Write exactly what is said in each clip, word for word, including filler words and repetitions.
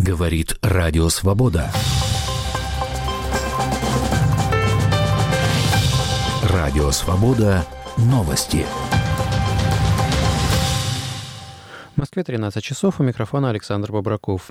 Говорит Радио Свобода. Радио Свобода. Новости. В Москве тринадцать часов. У микрофона Александр Бобраков.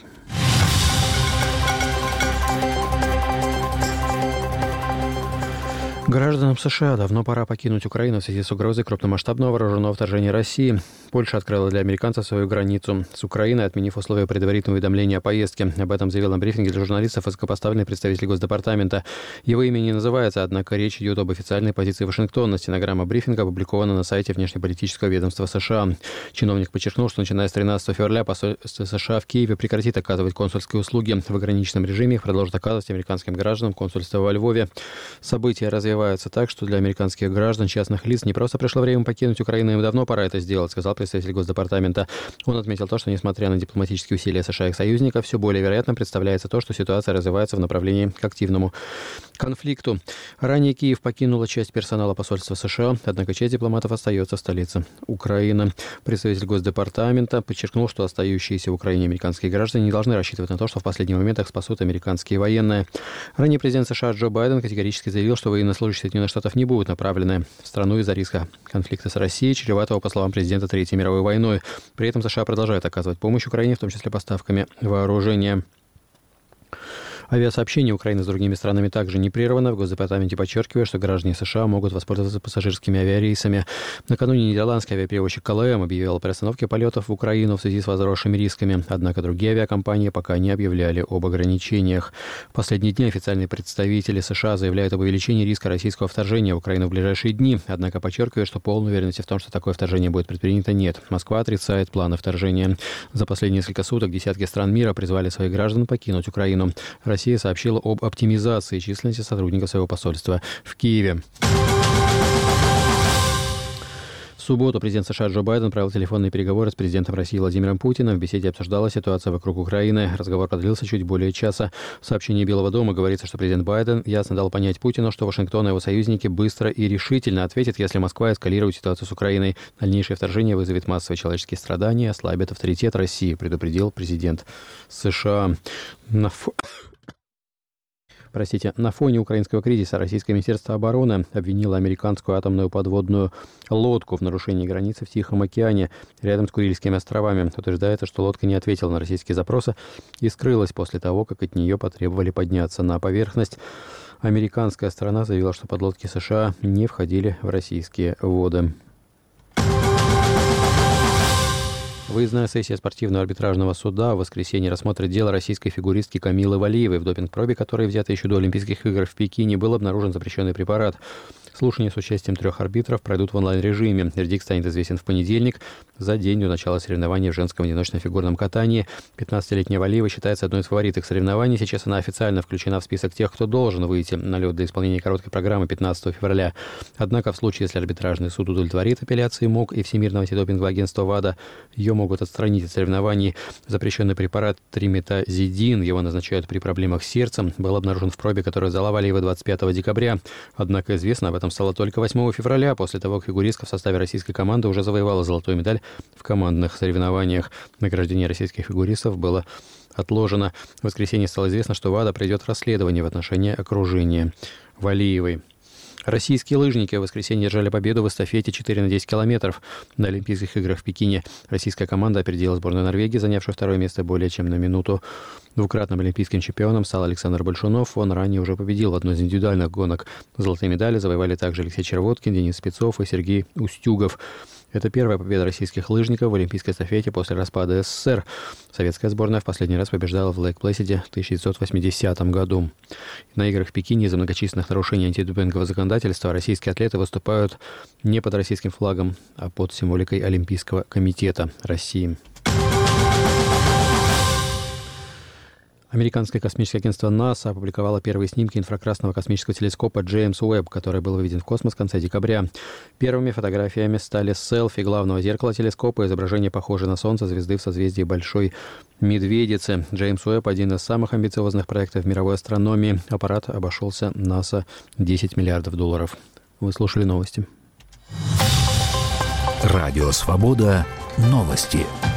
Гражданам США давно пора покинуть Украину в связи с угрозой крупномасштабного вооруженного вторжения России. Польша открыла для американцев свою границу с Украиной, отменив условия предварительного уведомления о поездке. Об этом заявил на брифинге для журналистов высокопоставленный представитель Госдепартамента. Его имя не называется, однако речь идет об официальной позиции Вашингтона. Стенограмма брифинга опубликована на сайте внешнеполитического ведомства США. Чиновник подчеркнул, что начиная с тринадцатого февраля посольство США в Киеве прекратит оказывать консульские услуги. В ограниченном режиме их продолжат оказывать американским гражданам консульства во Львове. События развиваются так, что для американских граждан, частных лиц не просто пришло время покинуть Украину, им давно пора это сделать, сказал представитель Госдепартамента. Он отметил то, что несмотря на дипломатические усилия США и их союзников, все более вероятно представляется то, что ситуация развивается в направлении к активному конфликту. Ранее Киев покинула часть персонала посольства США, однако часть дипломатов остается в столице Украины. Представитель Госдепартамента подчеркнул, что остающиеся в Украине американские граждане не должны рассчитывать на то, что в последний момент их спасут американские военные. Ранее президент США Джо Байден категорически заявил, что военнослужащие Соединенных Штатов не будут направлены в страну из-за риска конфликта с Россией, чреватого, по словам президента, Третьей мировой войной. При этом США продолжают оказывать помощь Украине, в том числе поставками вооружения. Авиасообщение Украины с другими странами также не прервано. В Госдепартаменте подчеркивают, что граждане США могут воспользоваться пассажирскими авиарейсами. Накануне нидерландский авиаперевозчик КЛМ объявил о приостановке полетов в Украину в связи с возросшими рисками. Однако другие авиакомпании пока не объявляли об ограничениях. В последние дни официальные представители США заявляют об увеличении риска российского вторжения в Украину в ближайшие дни. Однако подчеркивают, что полной уверенности в том, что такое вторжение будет предпринято, нет. Москва отрицает планы вторжения. За последние несколько суток десятки стран мира призвали своих граждан покинуть Украину. Россия сообщила об оптимизации численности сотрудников своего посольства в Киеве. В субботу президент США Джо Байден провел телефонные переговоры с президентом России Владимиром Путиным. В беседе обсуждалась ситуация вокруг Украины. Разговор продлился чуть более часа. В сообщении Белого дома говорится, что президент Байден ясно дал понять Путину, что Вашингтон и его союзники быстро и решительно ответят, если Москва эскалирует ситуацию с Украиной. Дальнейшее вторжение вызовет массовые человеческие страдания и ослабит авторитет России, предупредил президент США. На фо... Простите, на фоне украинского кризиса Российское Министерство обороны обвинило американскую атомную подводную лодку в нарушении границы в Тихом океане рядом с Курильскими островами. Утверждается, что лодка не ответила на российские запросы и скрылась после того, как от нее потребовали подняться на поверхность. Американская сторона заявила, что подлодки США не входили в российские воды. Выездная сессия спортивного арбитражного суда в воскресенье рассмотрит дело российской фигуристки Камилы Валиевой, в допинг-пробе которой, взятой еще до Олимпийских игр в Пекине, был обнаружен запрещенный препарат. Слушания с участием трех арбитров пройдут в онлайн-режиме. Вердикт станет известен в понедельник, за день до начала соревнований в женском одиночном фигурном катании. пятнадцатилетняя Валиева считается одной из фавориток соревнований. Сейчас она официально включена в список тех, кто должен выйти на лед для исполнения короткой программы пятнадцатого февраля. Однако в случае, если арбитражный суд удовлетворит апелляции МОК и Всемирного антидопингового агентства ВАДА, ее могут отстранить от соревнований. Запрещенный препарат триметазидин, его назначают при проблемах с сердцем, был обнаружен в пробе, которую сдала Валиева двадцать пятого декабря. Однако известно об этом стало только восьмого февраля, после того, как фигуристка в составе российской команды уже завоевала золотую медаль в командных соревнованиях. Награждение российских фигуристов было отложено. В воскресенье стало известно, что ВАДА проведет расследование в отношении окружения Валиевой. Российские лыжники в воскресенье держали победу в эстафете четыре на десять километров. На Олимпийских играх в Пекине российская команда опередила сборную Норвегии, занявшую второе место более чем на минуту. Двукратным олимпийским чемпионом стал Александр Большунов. Он ранее уже победил в одной из индивидуальных гонок. Золотые медали завоевали также Алексей Червоткин, Денис Спецов и Сергей Устюгов. Это первая победа российских лыжников в олимпийской эстафете после распада СССР. Советская сборная в последний раз побеждала в Лейк-Плэсиде в тысяча девятьсот восьмидесятом году. На играх в Пекине из-за многочисленных нарушений антидопингового законодательства российские атлеты выступают не под российским флагом, а под символикой Олимпийского комитета России. Американское космическое агентство НАСА опубликовало первые снимки инфракрасного космического телескопа Джеймс Уэбб, который был выведен в космос в конце декабря. Первыми фотографиями стали селфи главного зеркала телескопа и изображение похожей на Солнце звезды в созвездии Большой Медведицы. Джеймс Уэбб – один из самых амбициозных проектов в мировой астрономии. Аппарат обошелся НАСА десять миллиардов долларов. Вы слушали новости. Радио «Свобода». Новости.